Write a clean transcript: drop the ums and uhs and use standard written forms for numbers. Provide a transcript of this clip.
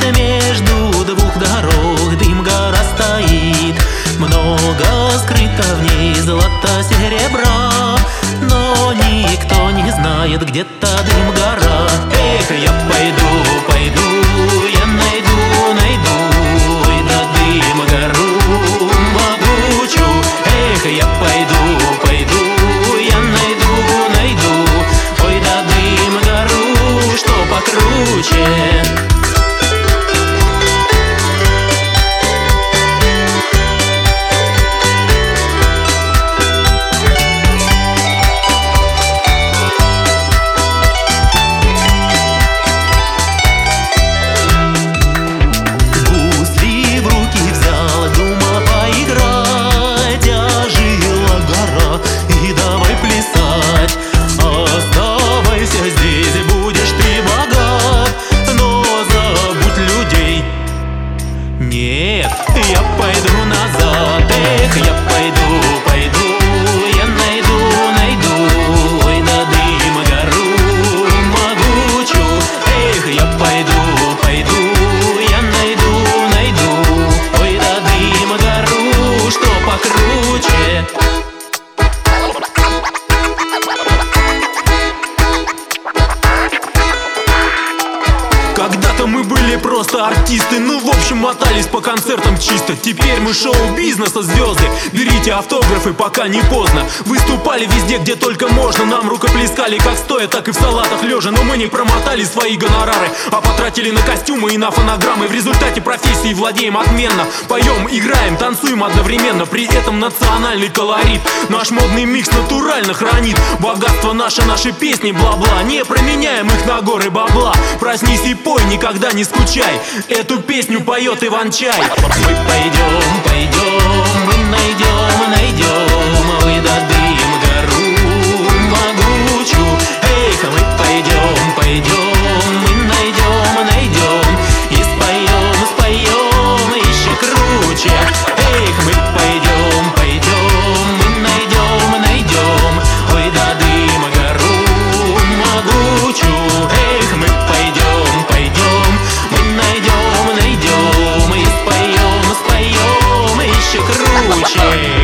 между двух дорог дым гора стоит. Много скрыто в ней золота серебра, но никто не знает, где-то дым гора. Эх, я пойду, пойду, я найду и да дым гору могучую. Эх, я пойду, я найду, ой да дым гору, что покруче. Нет, я пойду назад. Эх, я пойду, я найду, ой да дым гору могучую. Эх, я пойду, я найду, ой да дым гору, что покруче. Когда-то мы были просто артисты, ну в общем мотались по концертам чисто. Теперь мы шоу-бизнеса звезды, берите автографы, пока не поздно. Выступали везде, где только можно, нам рукоплескали как стоя, так и в салатах лежа. Но мы не промотали свои гонорары, а потратили на костюмы и на фонограммы. В результате профессии владеем отменно, поем, играем, танцуем одновременно. При этом национальный колорит наш модный микс натурально хранит. Богатство наше, наши песни, бла-бла, не променяем их на горы бабла. Проснись и пой, никогда не скучай, эту песню поет Иван-чай. Мы пойдем, мы найдем, ой да дым гору могучую. Эх, мы пойдем, мы найдем и споем еще круче. Эх, мы пойдем, мы найдем, ой да дым гору могучую. Эх, мы пойдем, мы найдем и споем еще круче.